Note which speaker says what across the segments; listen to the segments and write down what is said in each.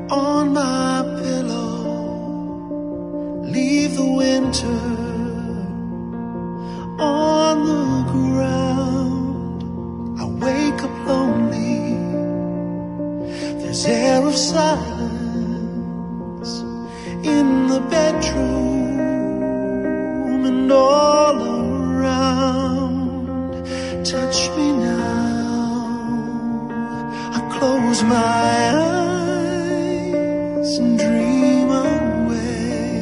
Speaker 1: on my pillow, leave the winter on the ground. I wake up lonely, there's air of silence in the bedroom and all around. Touch me now, I close my eyes and dream away.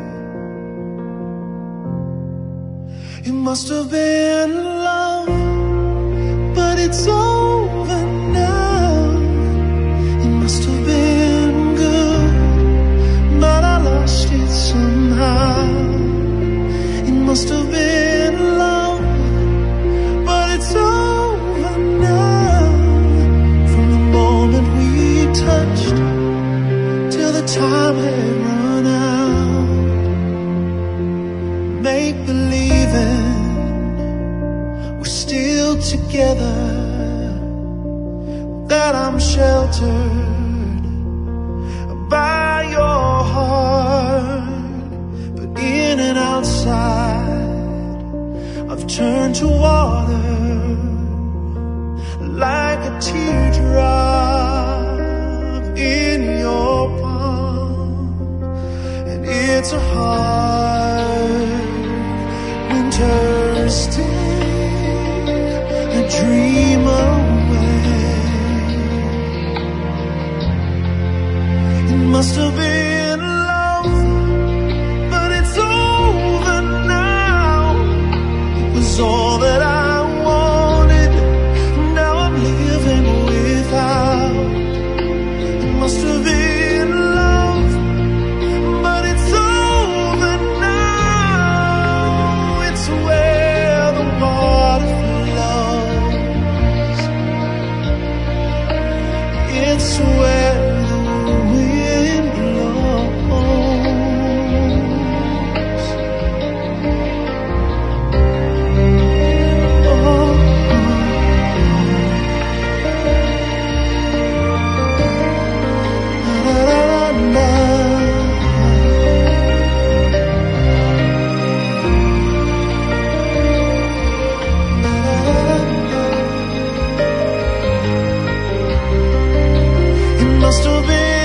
Speaker 1: It must have been love, but it's over now. It must have been good, but I lost it somehow. It must have been love, but it's over now. From the moment we touched till the time had run out. Make believing we're still together, that I'm sheltered by your heart. But in and outside, I've turned to water, like a teardrop in your palm. And it's a hard winter's day, a dream away. It must have been love, but it's over now. It was all that I wanted, now I'm living without. It must have been love, but it's over now. It's where the water flows, it's where the wind blows. Oh, na, na, na, It must have been